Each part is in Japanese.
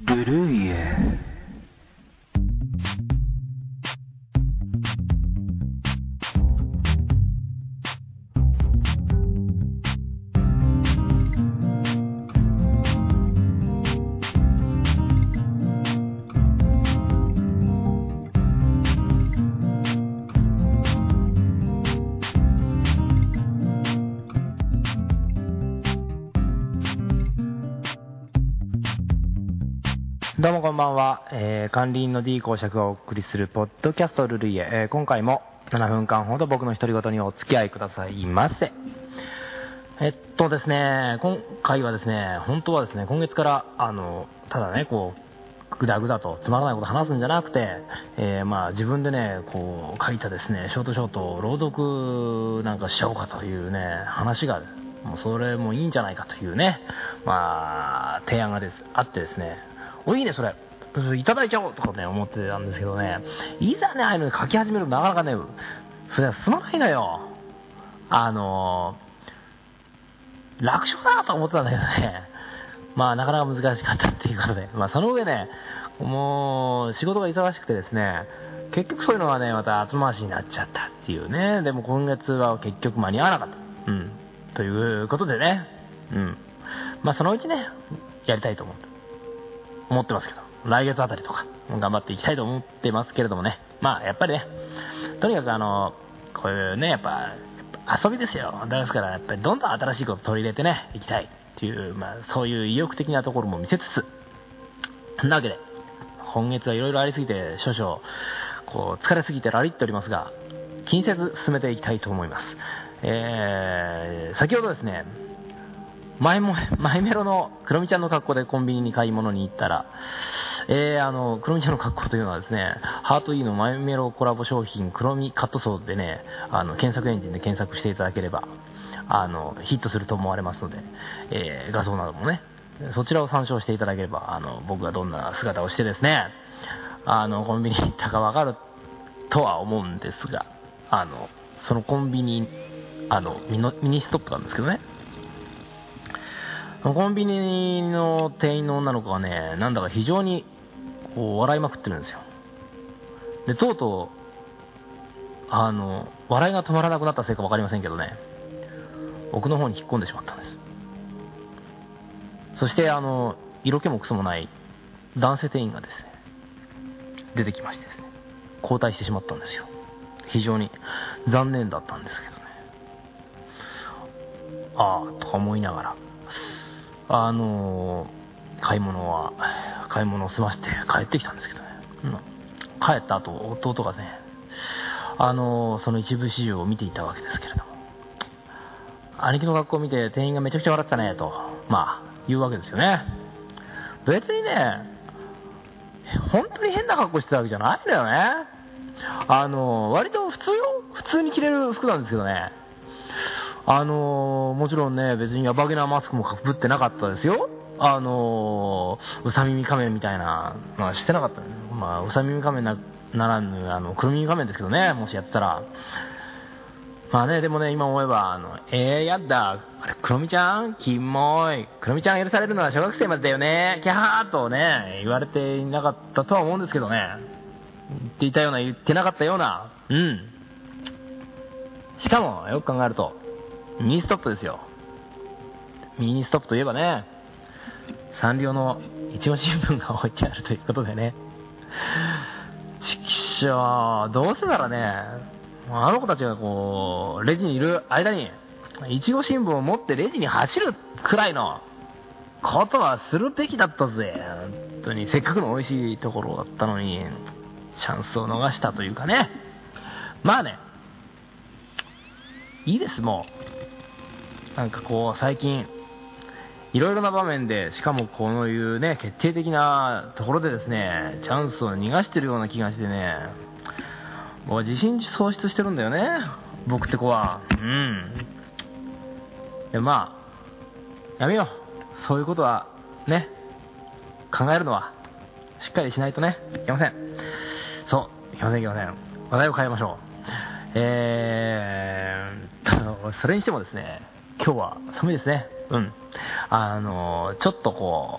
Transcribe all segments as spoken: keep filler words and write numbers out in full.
ブルーイエどうもこんばんは、えー、管理員の D 公爵がお送りするポッドキャストルルイエ、えー、今回もななふんかんほど僕の独り言にお付き合いくださいませ。えっとですね今回はですね本当はですね今月からあのただねこうぐだぐだとつまらないこと話すんじゃなくて、えー、まあ自分でねこう書いたですねショートショートを朗読なんかしちゃおうかというね話がもうそれもいいんじゃないかというねまあ提案がですあってですね、おいいねそれいただいちゃおうとかね思ってたんですけどね、いざねああいうのに書き始めるとなかなかねそれは進まないのよ。あの楽勝だと思ってたんだけどね、まあなかなか難しかったっていうことで、まあその上ねもう仕事が忙しくてですね結局そういうのはねまた後回しになっちゃったっていうね。でも今月は結局間に合わなかった、うんということでね、うんまあそのうちねやりたいと思って思ってますけど、来月あたりとか頑張っていきたいと思ってますけれどもね、まあやっぱりねとにかくあのこういうねやっぱ遊びですよ。ですからやっぱりどんどん新しいこと取り入れてねいきたいっていう、まあそういう意欲的なところも見せつつ、なわけで今月はいろいろありすぎて少々こう疲れすぎてラリっておりますが気にせず進めていきたいと思います。えー、先ほどですねマイもマイメロのクロミちゃんの格好でコンビニに買い物に行ったら、えー、あのクロミちゃんの格好というのはですねハート E のマイメロコラボ商品クロミカットソーでねあの検索エンジンで検索していただければあのヒットすると思われますので、えー、画像などもねそちらを参照していただければあの僕がどんな姿をしてですねあのコンビニに行ったか分かるとは思うんですが、あのそのコンビニあのミノミニストップなんですけどね、コンビニの店員の女の子がねなんだか非常にこう笑いまくってるんですよ。でとうとうあの笑いが止まらなくなったせいか分かりませんけどね奥の方に引っ込んでしまったんです。そしてあの色気もクソもない男性店員がですね出てきましてですね交代してしまったんですよ。非常に残念だったんですけどね、ああとか思いながらあのー、買い物は買い物を済ませて帰ってきたんですけどね、うん、帰った後弟がねあのー、その一部始終を見ていたわけですけれども、兄貴の格好を見て店員がめちゃくちゃ笑ったねとまあ言うわけですよね。別にね本当に変な格好してたわけじゃないんだよね。あのー、割と普通よ普通に着れる服なんですけどね、あのー、もちろんね別にヤバゲなマスクもかぶってなかったですよ。あのー、うさ耳仮面みたいなまあしてなかった、まあうさ耳仮面な、ならぬあの黒耳仮面ですけどね、もしやってたらまあね。でもね今思えばあのえーやだあれ黒みちゃんキモい黒みちゃん許されるのは小学生までだよねキャハーとね言われていなかったとは思うんですけどね、言っていたような言ってなかったような、うんしかもよく考えるとミニストップですよ。ミニストップといえばねサンリオの一応新聞が置いてあるということでね、ちくしょうどうせならねあの子たちがこうレジにいる間に一応新聞を持ってレジに走るくらいのことはするべきだったぜ。本当にせっかくの美味しいところだったのにチャンスを逃したというかね。まあねいいですもうなんかこう最近いろいろな場面でしかもこういうね決定的なところでですねチャンスを逃がしてるような気がしてねもう自信喪失してるんだよね僕って子は。うんでまあやめようそういうことはね考えるのはしっかりしないとねいけません。そういけませんいけません。話題を変えましょう。えーそれにしてもですね今日は寒いですね。うんあのちょっとこう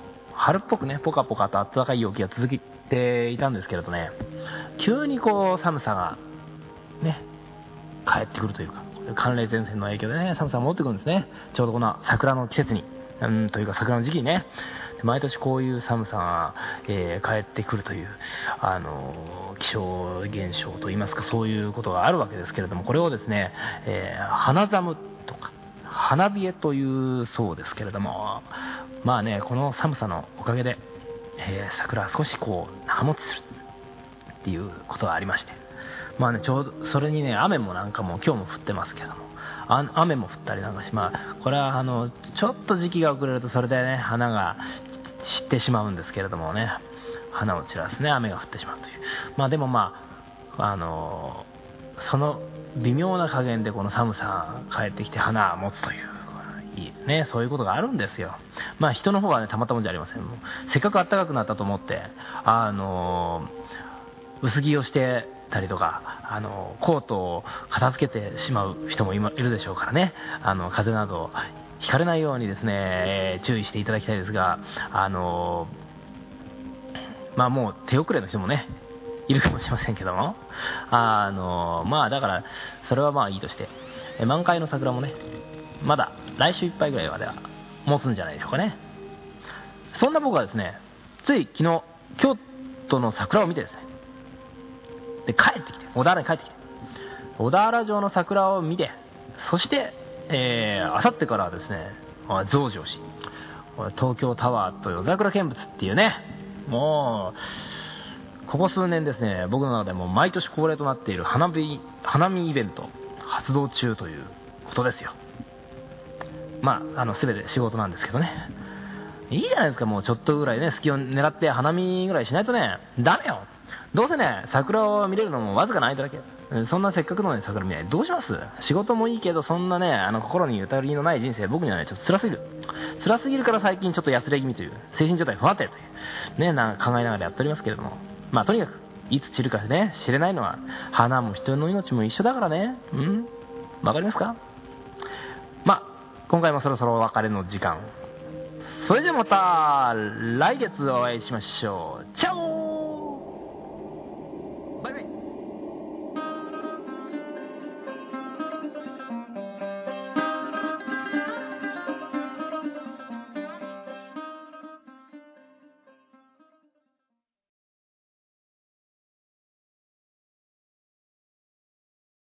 春っぽくね、ポカポカと暖かい陽気が続いていたんですけれどね、急にこう寒さがね帰ってくるというか、寒冷前線の影響でね寒さが戻ってくるんですね。ちょうどこの桜の季節に、うんというか桜の時期にね、毎年こういう寒さが、えー、帰ってくるという、あのー、気象現象といいますか、そういうことがあるわけですけれども、これをですね、えー、花寒とか花冷えというそうですけれども、まあね、この寒さのおかげで、えー、桜は少しこう長持ちするっていうことがありまして、まあね、ちょうどそれにね、雨もなんかも今日も降ってますけども、あ雨も降ったりなんかし、まあこれはあのちょっと時期が遅れるとそれでね花が散ってしまうんですけれどもね、花を散らすね雨が降ってしまうという、まあでもまああのその微妙な加減でこの寒さが帰ってきて花が持つといういいね、そういうことがあるんですよ。まあ人の方はねたまったもんじゃありません。もうせっかく暖かくなったと思ってあの薄着をしてたりとか、あのコートを片付けてしまう人もいるでしょうからね、あの風邪などひかれないようにですね、えー、注意していただきたいですが、あのまあもう手遅れの人もねいるかもしれませんけども、あのまあだからそれはまあいいとして、え満開の桜もねまだ来週いっぱいぐらいまでは持つんじゃないでしょうかね。そんな僕はですね、つい昨日京都の桜を見てですね、で帰ってきて小田原に帰ってきて小田原城の桜を見て、そしてえー、あさってからはですね増上寺、東京タワーと夜桜見物っていうね、もうここ数年ですね僕の中でも毎年恒例となっている花火花見イベント発動中ということですよ。まああの全て仕事なんですけどね、いいじゃないですか。もうちょっとぐらいね隙を狙って花見ぐらいしないとねダメよ。どうせね桜を見れるのもわずかな間だけ、そんなせっかくの、ね、桜見ないどうします。仕事もいいけどそんなねあの心にゆとりのない人生、僕にはねちょっと辛すぎる辛すぎるから最近ちょっと安れ気味という精神状態不安定というねなんか考えながらやっておりますけれども、まあとにかくいつ散るかね知れないのは花も人の命も一緒だからね。うんわかりますか。まあ今回もそろそろお別れの時間。それではまた来月お会いしましょう。チャオ。